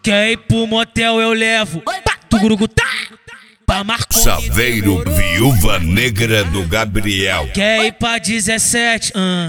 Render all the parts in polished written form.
Quer ir pro motel eu levo. Tugurugutá. Pra Marconi. Saveiro, viúva negra do Gabriel. Quer ir pra 17?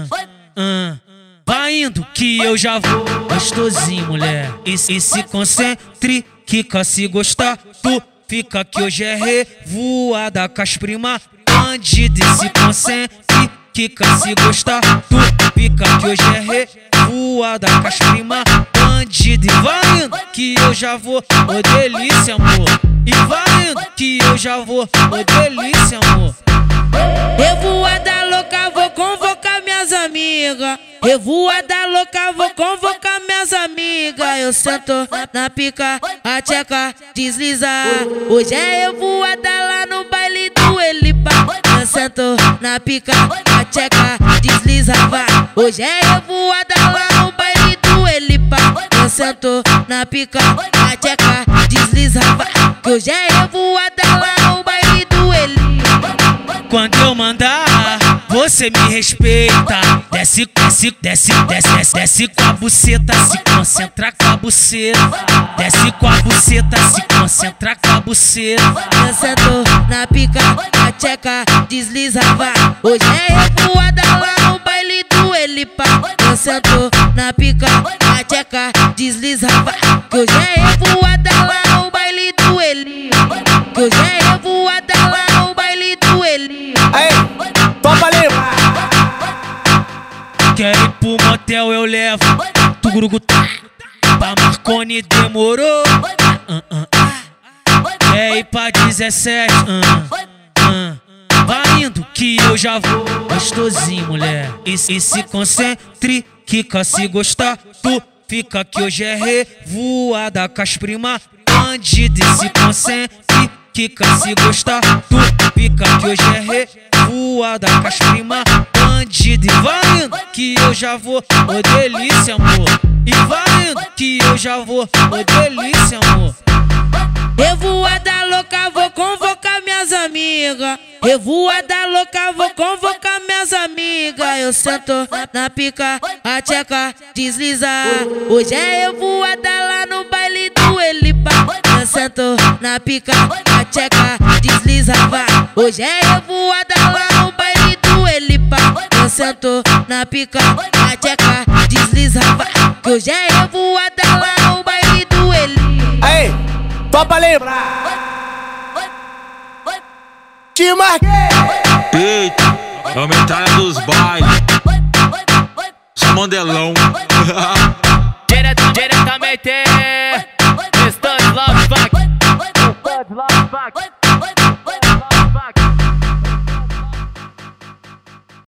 Vai indo que eu já vou. Gostosinho, mulher. E se concentre, quica se gostar. Tu fica que hoje é revoada com as prima. Bandido e se concentre, quica se gostar. Tu fica que hoje é revoada com as prima. Bandido e vai indo que eu já vou. Ô delícia, amor. E vai indo que eu já vou. Ô delícia, amor. Revoada louca, vou convocar minhas amigas. Revoada louca, vou convocar minhas amigas. Eu sento na pica, a tcheca desliza. Hoje é revoada lá no baile do Elipa. Eu sento na pica, a tcheca desliza, vai. Hoje é revoada lá no baile do Elipa. Eu sento na pica, a tcheca desliza, vai. Que hoje é revoada lá no baile do Elipa. Quando eu mandar, você me respeita. Desce, desce, desce, desce, desce, desce com a buceta, se concentra com a buceta. Desce com a buceta, se concentra com a buceta. Eu sento na pica, a tcheca desliza, vai. Hoje é revoada lá no baile do Elipa. Eu sento na pica, a tcheca desliza, vai. Que hoje é revoada lá no baile do Elipa. Que hoje é revoada lá no baile do Elipa. Aí, topa lembra. Quer ir pro motel eu levo. Tugurugutá. Pra Marconi demorou. Quer ir pra 17? Vai indo que eu já vou. Gostosinho, mulher. E se concentre, quica se gostar. Tu fica que hoje é revoada com as prima. Bandido e se concentre, quica se gostar. Tu fica que hoje é revoada com as prima. Bandido e vai indo que eu já vou. Ô delícia, amor. E vai indo que eu já vou. Ô delícia, amor. Revoada louca, vou convocar minhas amigas. Revoada louca, vou convocar minhas amigas. Eu sento na pica, a tcheca desliza. Hoje é revoada lá no baile do Elipa. Eu sento na pica, a tcheca desliza, vai. Hoje é revoada lá no baile do Elipa. Eu sento na pica, a tcheca desliza, vai. Que hoje é revoada lá no baile do Elipa. Aí, topa lembrar. Te marquei. Eita, é o metralha dos bailes. Só mandelão. Diretamente, Studs Love Fuck.